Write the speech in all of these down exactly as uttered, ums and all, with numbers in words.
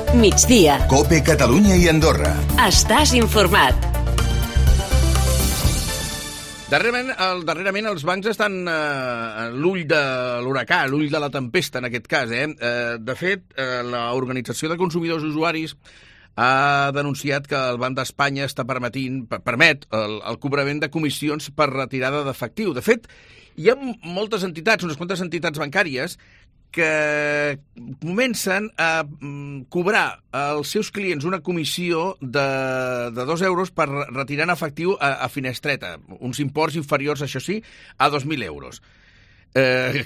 migdia. COPE Catalunya i Andorra. Estàs informat. Darrerament, el, darrerament els bancs estan eh, a l'ull de l'huracà, a l'ull de la tempesta, en aquest cas. Eh? Eh, de fet, eh, l'Organització de Consumidors i Usuaris ha denunciat que el Banc d'Espanya està permetint, permet el, el cobrament de comissions per retirada d'efectiu. De fet, hi ha moltes entitats, unes quantes entitats bancàries, que comencen a cobrar als seus clients una comissió de, de dos euros per retirar en efectiu a, a finestreta, uns imports inferiors, això sí, a dos mil euros. Eh,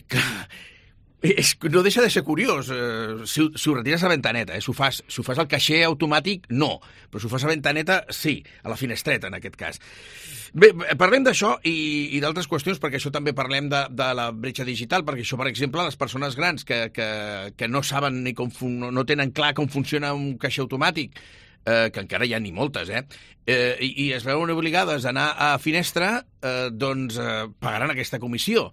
és, no deixa de ser curiós. Eh, si, si ho retires a ventaneta, eh, si, ho fas, si ho fas al caixer automàtic, no, però si ho fas a ventaneta, sí, a la finestreta, en aquest cas. Bé, parlem d'això i, i d'altres qüestions, perquè això també parlem de, de la bretxa digital, perquè això, per exemple, les persones grans que, que, que no saben ni com fun, no tenen clar com funciona un caixer automàtic, eh, que encara hi ha ni moltes, eh, eh i, i es veuen obligades a anar a finestra, eh, doncs eh, pagaran aquesta comissió.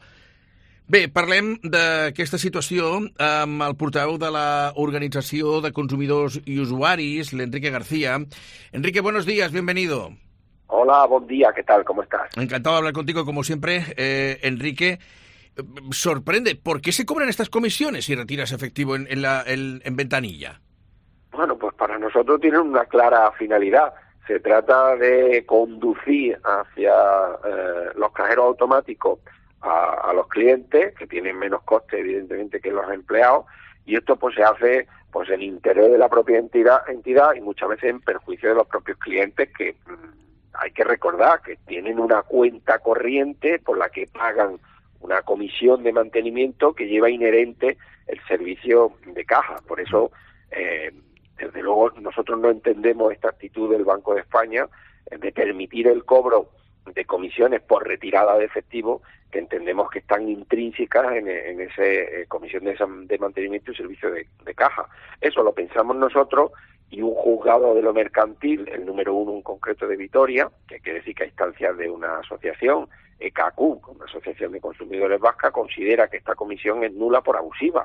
Bé, parlem d'aquesta situació amb el portaveu de l'Organització de Consumidors y Usuaris, l'Enrique García. Enrique, buenos días, bienvenido. Hola, buen día, ¿qué tal? ¿Cómo estás? Encantado de hablar contigo, como siempre. Eh, Enrique, sorprende, ¿por qué se cobran estas comisiones si retiras efectivo en, en, la, en, en ventanilla? Bueno, pues para nosotros tienen una clara finalidad. Se trata de conducir hacia eh, los cajeros automáticos a, a los clientes, que tienen menos coste, evidentemente, que los empleados, y esto pues se hace pues en interés de la propia entidad, entidad y muchas veces en perjuicio de los propios clientes que... Hay que recordar que tienen una cuenta corriente por la que pagan una comisión de mantenimiento que lleva inherente el servicio de caja. Por eso, eh, desde luego, nosotros no entendemos esta actitud del Banco de España de permitir el cobro de comisiones por retirada de efectivo, que entendemos que están intrínsecas en, en esa eh, comisión de, de mantenimiento y servicio de, de caja. Eso lo pensamos nosotros, y un juzgado de lo mercantil, el número uno en concreto de Vitoria, que quiere decir que a instancias de una asociación, E K Q, una asociación de consumidores vasca, considera que esta comisión es nula por abusiva.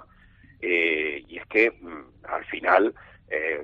Eh, y es que mm, al final eh,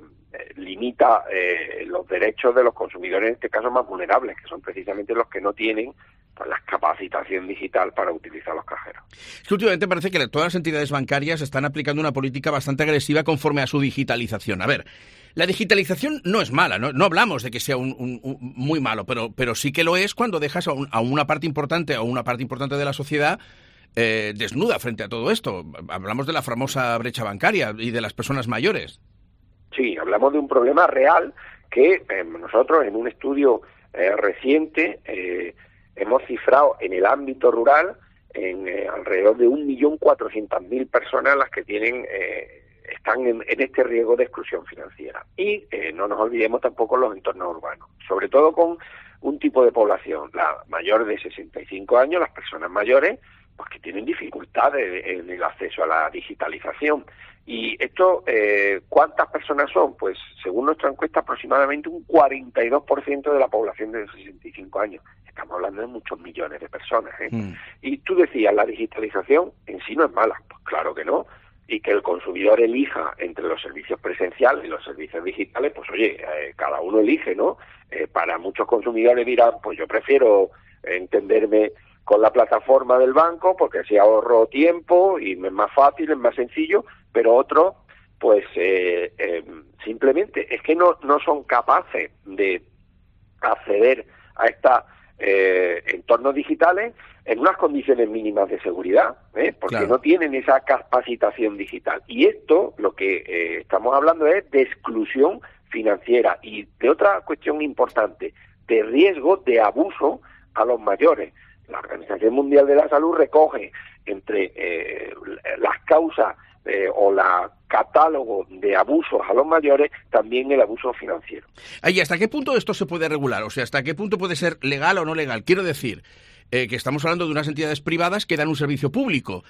limita eh, los derechos de los consumidores, en este caso más vulnerables, que son precisamente los que no tienen pues, la capacitación digital para utilizar los cajeros. Es que últimamente parece que todas las entidades bancarias están aplicando una política bastante agresiva conforme a su digitalización. A ver, la digitalización no es mala, no, no hablamos de que sea un, un, un muy malo, pero, pero sí que lo es cuando dejas a, un, a una parte importante, a una parte importante de la sociedad eh, desnuda frente a todo esto. Hablamos de la famosa brecha bancaria y de las personas mayores. Sí, hablamos de un problema real que eh, nosotros en un estudio eh, reciente eh, hemos cifrado en el ámbito rural en eh, alrededor de un millón cuatrocientas mil personas las que tienen eh, están en, en este riesgo de exclusión financiera. Y eh, no nos olvidemos tampoco los entornos urbanos, sobre todo con un tipo de población, la mayor de sesenta y cinco años, las personas mayores, pues que tienen dificultades en el acceso a la digitalización. Y esto, eh, ¿cuántas personas son? Pues según nuestra encuesta, aproximadamente un cuarenta y dos por ciento de la población de sesenta y cinco años. Estamos hablando de muchos millones de personas, ¿eh? Mm. Y tú decías, la digitalización en sí no es mala. Pues claro que no. Y que el consumidor elija entre los servicios presenciales y los servicios digitales, pues oye, eh, cada uno elige, ¿no? Eh, para muchos consumidores dirán, pues yo prefiero entenderme con la plataforma del banco porque así ahorro tiempo y es más fácil, es más sencillo, pero otros, pues eh, eh, simplemente es que no, no son capaces de acceder a estos eh, entornos digitales en unas condiciones mínimas de seguridad, ¿eh? Porque claro, no tienen esa capacitación digital. Y esto, lo que eh, estamos hablando es de exclusión financiera y de otra cuestión importante, de riesgo de abuso a los mayores. La Organización Mundial de la Salud recoge entre eh, las causas eh, o la catálogo de abusos a los mayores también el abuso financiero. ¿Y hasta qué punto esto se puede regular? O sea, ¿hasta qué punto puede ser legal o no legal? Quiero decir eh, que estamos hablando de unas entidades privadas que dan un servicio público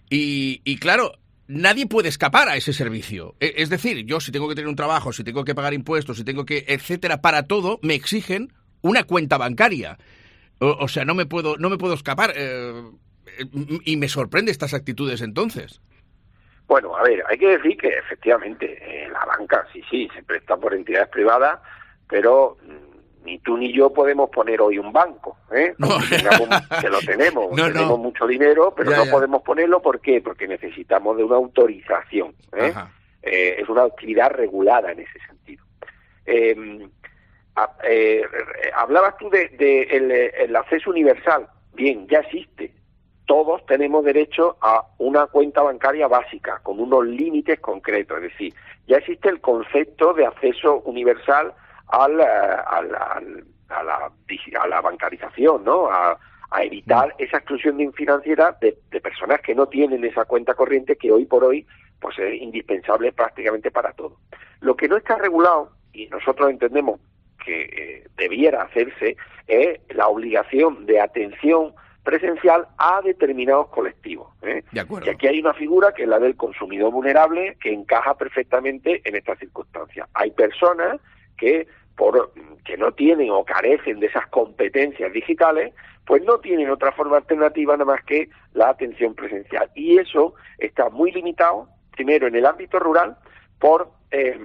y, y claro, nadie puede escapar a ese servicio. Es decir, yo si tengo que tener un trabajo, si tengo que pagar impuestos, si tengo que, etcétera, para todo me exigen una cuenta bancaria. O, o sea, no me puedo, no me puedo escapar. Eh, y me sorprende estas actitudes entonces. Bueno, a ver, hay que decir que efectivamente eh, la banca, sí, sí, se presta por entidades privadas, pero mm, ni tú ni yo podemos poner hoy un banco, ¿eh? No. Tengamos, que lo tenemos, no, tenemos no. mucho dinero, pero ya, no ya. podemos ponerlo, ¿por qué? Porque necesitamos de una autorización, ¿eh? Eh, es una actividad regulada en ese sentido. Eh, a, eh, hablabas tú de, de el, el acceso universal. Bien, ya existe. Todos tenemos derecho a una cuenta bancaria básica con unos límites concretos. Es decir, ya existe el concepto de acceso universal al, al, al, a, la, a la bancarización, ¿no? A, a evitar esa exclusión financiera de, de personas que no tienen esa cuenta corriente que hoy por hoy pues es indispensable prácticamente para todo. Lo que no está regulado, y nosotros entendemos que eh, debiera hacerse, es la obligación de atención presencial a determinados colectivos, ¿eh? De acuerdo. Y aquí hay una figura que es la del consumidor vulnerable que encaja perfectamente en estas circunstancias. Hay personas que por que no tienen o carecen de esas competencias digitales, pues no tienen otra forma alternativa nada más que la atención presencial. Y eso está muy limitado, primero en el ámbito rural, por eh,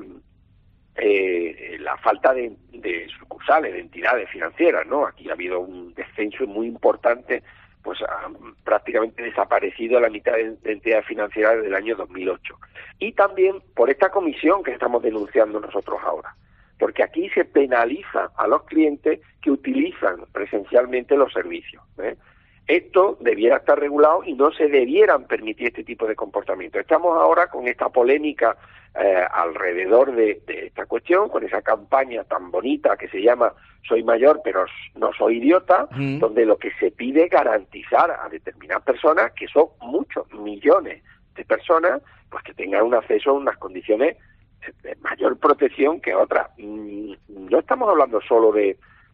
eh, la falta de, de sucursales, de entidades financieras, ¿no? Aquí ha habido un descenso muy importante, pues ha prácticamente desaparecido la mitad de, de entidades financieras desde el año dos mil ocho. Y también por esta comisión que estamos denunciando nosotros ahora, porque aquí se penaliza a los clientes que utilizan presencialmente los servicios, ¿eh? Esto debiera estar regulado y no se debieran permitir este tipo de comportamiento. Estamos ahora con esta polémica eh, alrededor de, de esta cuestión, con esa campaña tan bonita que se llama Soy mayor pero no soy idiota, mm. donde lo que se pide es garantizar a determinadas personas, que son muchos millones de personas, pues que tengan un acceso a unas condiciones de mayor protección que otras. No estamos hablando solo de,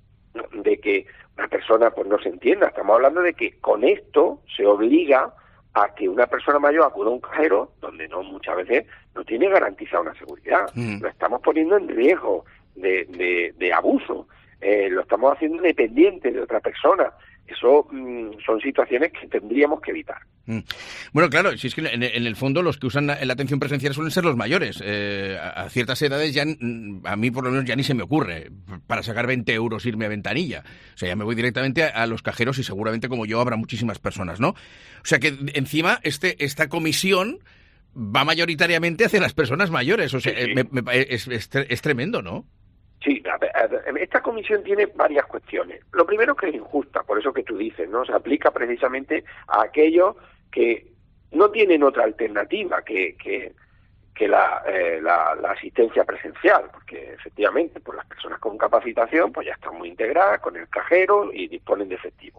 de que una persona pues no se entienda, estamos hablando de que con esto se obliga a que una persona mayor acuda a un cajero donde no muchas veces no tiene garantizada una seguridad. Mm. Lo estamos poniendo en riesgo de, de, de abuso, eh, lo estamos haciendo dependiente de otra persona. Eso mmm, son situaciones que tendríamos que evitar. Mm. Bueno, claro, si es que en, en el fondo los que usan la, la atención presencial suelen ser los mayores. Eh, a, a ciertas edades ya, a mí por lo menos ya ni se me ocurre para sacar veinte euros irme a ventanilla. O sea, ya me voy directamente a, a los cajeros y seguramente como yo habrá muchísimas personas, ¿no? O sea que encima este esta comisión va mayoritariamente hacia las personas mayores. O sea, sí, sí. Me, me, es, es, es tremendo, ¿no? Sí, a ver, a ver, esta comisión tiene varias cuestiones. Lo primero es que es injusta, por eso que tú dices, ¿no? Se aplica precisamente a aquellos que no tienen otra alternativa que, que, que la, eh, la, la asistencia presencial, porque efectivamente pues las personas con capacitación pues ya están muy integradas con el cajero y disponen de efectivo.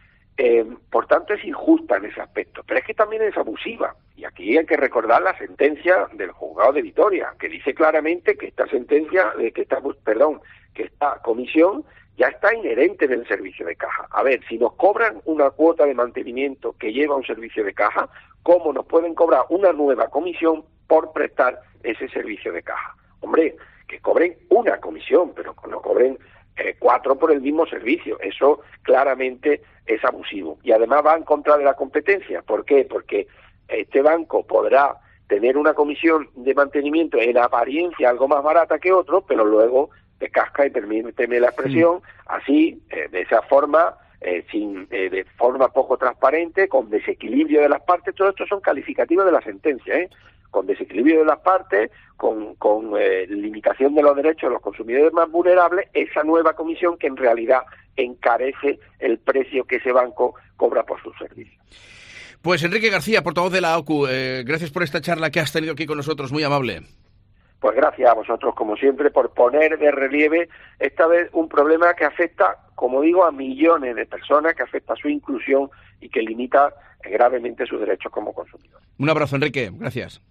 Eh, por tanto, es injusta en ese aspecto, pero es que también es abusiva. Y aquí hay que recordar la sentencia del juzgado de Vitoria, que dice claramente que esta sentencia, eh, que esta, perdón, que esta comisión ya está inherente en el servicio de caja. A ver, si nos cobran una cuota de mantenimiento que lleva un servicio de caja, ¿cómo nos pueden cobrar una nueva comisión por prestar ese servicio de caja? Hombre, que cobren una comisión, pero que no cobren eh, cuatro por el mismo servicio. Eso claramente es abusivo. Y además va en contra de la competencia. ¿Por qué? Porque este banco podrá tener una comisión de mantenimiento en apariencia algo más barata que otro, pero luego te casca, y permíteme la expresión, sí. así, eh, de esa forma, eh, sin eh, de forma poco transparente, con desequilibrio de las partes. Todo esto son calificativos de la sentencia, ¿eh? Con desequilibrio de las partes, con, con eh, limitación de los derechos de los consumidores más vulnerables, esa nueva comisión que en realidad encarece el precio que ese banco cobra por sus servicios. Pues Enrique García, portavoz de la O C U, eh, gracias por esta charla que has tenido aquí con nosotros, muy amable. Pues gracias a vosotros, como siempre, por poner de relieve esta vez un problema que afecta, como digo, a millones de personas, que afecta a su inclusión y que limita gravemente sus derechos como consumidores. Un abrazo, Enrique. Gracias.